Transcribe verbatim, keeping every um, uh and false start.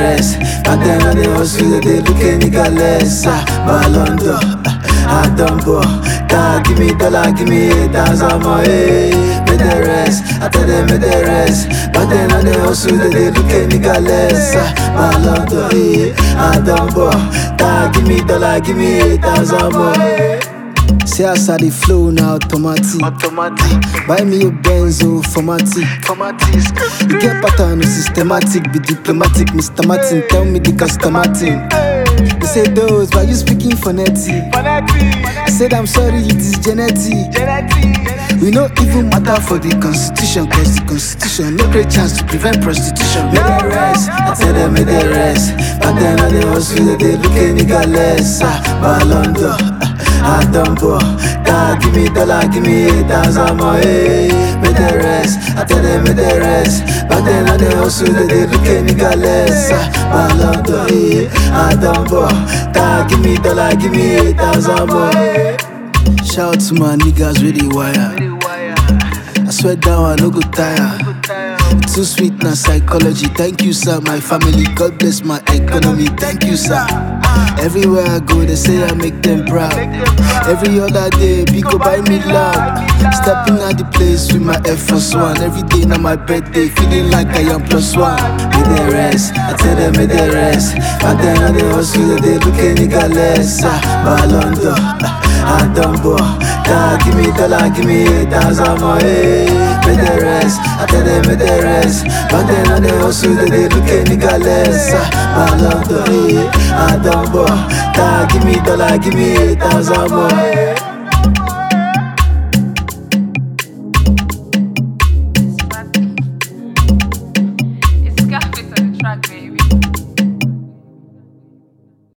rest. Back then I dey hustle, they look a nigga less. Ballon d'Or, I done ball. God give me dollar, give me eight thousand more. Hey, make the rest. I tell them make the rest. Back then I dey hustle, they look a nigga less. Ballon d'Or, hey, I done ball. God give me dollar, give me eight thousand more. Hey. See as I dey flow now automatic. Automatic, Buy me a Benzo formatic. automatic. You get pattern systematic, be diplomatic. Mister Martin, tell me the customer thing. They say those, but you speaking phonetic. I said I'm sorry, it is genetic. We no even matter for the constitution, cause the constitution no great chance to prevent prostitution. Make the rest, I tell them make the rest. Back then I dey hustle, they look a nigga less. Ballon d'Or, I done ball. God give me dollar, give me eight thousand more. Hey, make the rest, I tell them make the rest. Back then I dey hustle, they look a nigga less. Ballon d'Or, hey, I done ball. God give me dollar, give me eight thousand more. Hey. Shout out to my niggas really wire. I swear down I no go tire. Too sweet na psychology. Thank you sir, my family. God bless my economy. Thank you sir. Everywhere I go they say I make them proud. Every other day people buy me loud. Stepping at the place with my Air Force One. Every day na my birthday, feeling like I am plus one. Make the rest, I tell them make the rest. Back then I dey hustle, they look a nigga less. Ballon d'Or, I done ball. God give me dollar, give me eight thousand more. Hey, make the rest, I tell them make the rest. Back then I dey hustle, they look a nigga less. Ballon d'Or, hey, I done ball. God give me dollar, give me eight thousand more. Hey.